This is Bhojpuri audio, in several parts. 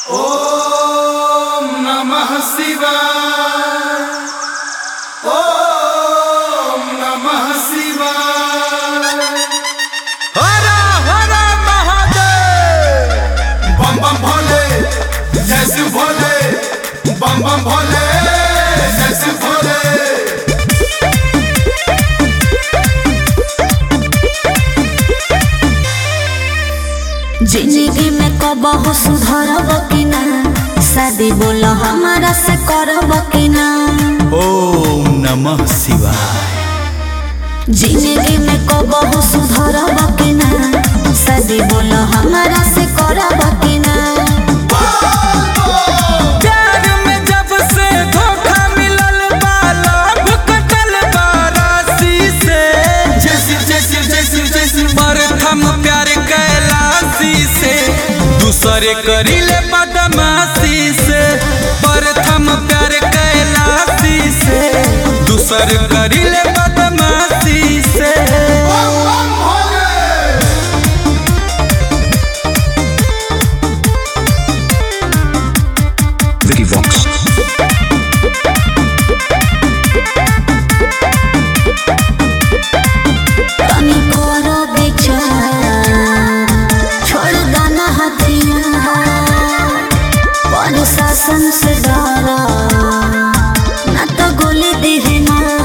ओम नमः शिवाय। ओम नमः शिवाय। हर हर महादेव। बम बम भोले जय शिव भोले। बम बम भोले जय शिव भोले। जिंदगी में कबहू सुधरब कि ना, शादी बोल हमारा से करब कि ना। ओम नमः शिवाय। जिंदगी में कबहू सुधरब कि ना, शादी बोल हमारा से करब कि ना। प्यार में जब से धोखा मिलल बा, लव कटल बा राशि से। जय शिव जय शिव जय शिव जय शिव। प्रथम प्यार कैलाशी से, दूसरे करिले बदमाशी से। प्रथम प्यार कैलाशी से, दूसरे करिले बदमाशी से। Vicky Vox. तनी करो विचार, छोड़ गाना हथियार। प्रशासन से डरा ना तो गोली दिहे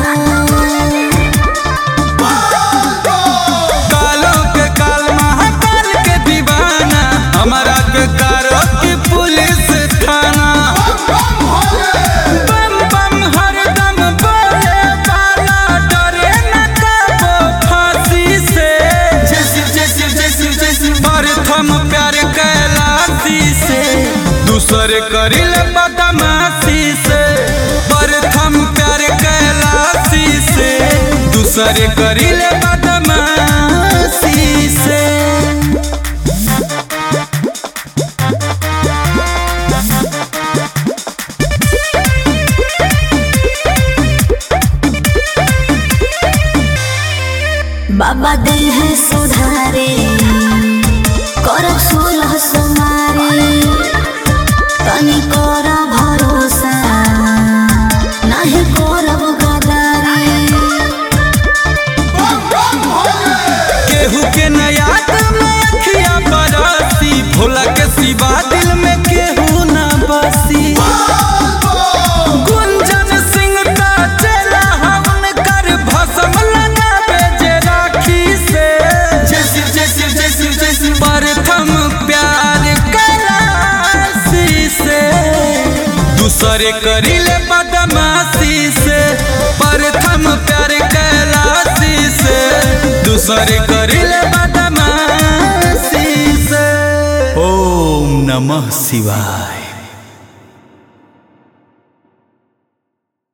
कालों के काल महाकाल के दीवाना, हमारा के कारो की पुलिस थाना। बम बम हरदम बोले वाला, डरे न कबो फांसी से। जय शिव जय शिव जय शिव जय शिव। प्रथम प्यार कैलाशी से, दूसरे करिले बदमाशी से। प्रथम प्यार कैलाशी से, दूसरे करिले बदमाशी से। बाबा दे है सुधारे, करब 16 सुमारे। तनी कर भरोसा, नहीं करब गदारी। केहू के नयात में अखिया बरसी, भोला के सिवा दिल में केहू ना बसी। गुंजन सिंह का चेला हवन कर, भस्म लगावे जे राखी से। जय शिव जय शिव जय शिव जय शिव। प्रथम प्यार कैलाशी से, दूसरे करिले बदमाशी से। प्रथम प्यार कैलाशी से, दूसरे करिले बदमाशी से। ओम नमः शिवाय।